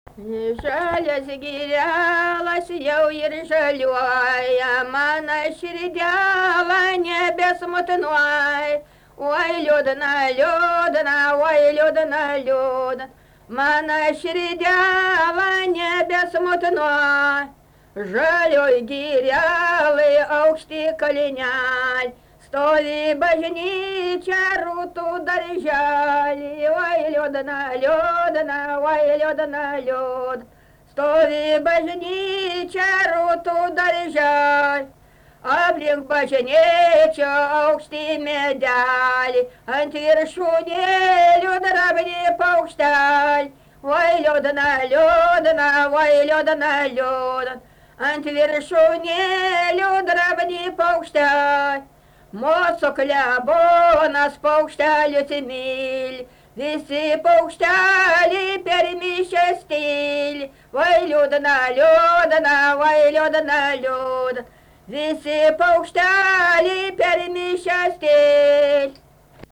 Žalias gyrelas jau ir žaliuoja, mano širdėlą nebesmutinuoja. Oi liūdna, liūdna, oi liūdna, liūdna, mano širdėlą nebesmutinuoja. Žalioj girelai aukšti kalneliai, stovi bažnyčia rūtų darželį. Oi liūdna, liūdna, oi liūdna, liūdna, stovi bažnyčia rūtų darželį. Aplink bažnyčią aukšti medeliai, ant viršūnėlių drabni paukšteliai. Oi liūdna, liūdna, oi liūdna, liūdna, ant viršūnėlių drabni paukšteliai. Mūsų klebonas paukštelius myli, visi paukšteliai per mišias tyli. Oi liūdna, liūdna, oi liūdna, liūdna, visi paukšteliai per mišias tyli.